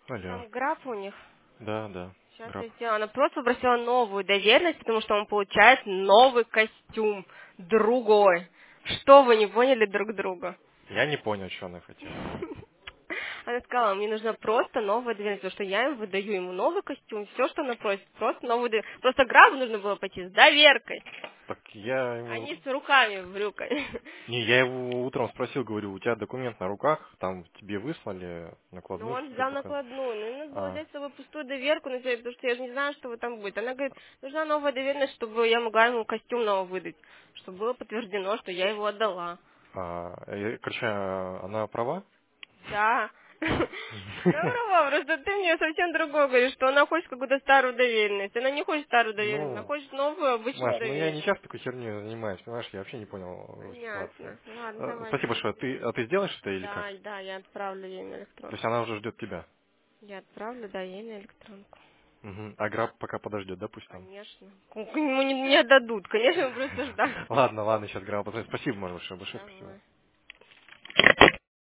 Алло. Там граф у них. Да, да. Сейчас Граб. я сделала. Она просто попросила новую доверенность, потому что он получает новый костюм. Другой. Что вы не поняли друг друга? Я не понял, что она хотела. Она сказала, мне нужна просто новая доверенность, потому что я им выдаю ему новый костюм, все, что она просит, просто новую доверенность. Просто графу нужно было пойти с доверкой, Так я а ему... не с руками в брюках. Не, я его утром спросил, говорю, у тебя документ на руках, там тебе выслали Ну, накладную, он что ты взял показал. накладную, ну, им надо было А, взять с собой пустую доверку на себя, потому что я же не знаю, что вы там будет. Она говорит, нужна новая доверенность, чтобы я могла ему костюм новый выдать, чтобы было подтверждено, что я его отдала. короче, она права? Да. Здорово, просто ты мне совсем другое говоришь, что она хочет какую-то старую доверенность. Она не хочет старую доверенность, она Ну, хочет новую обычную Маш, ну я не доверенность. часто такой херней занимаюсь, понимаешь, я вообще не понял ситуацию. Понятно. Ладно, давай. Спасибо большое. Ты сделаешь это или как? Да, да, я отправлю ей на То есть электронку. она уже ждет тебя. Я отправлю, да, ей на электронку. Мгм. А Граб пока подождет, да, пусть там? Конечно. Ему не отдадут, конечно, ему просто ждать. Ладно, ладно, сейчас Граб позвонит. Спасибо, большое, большое спасибо. Давай.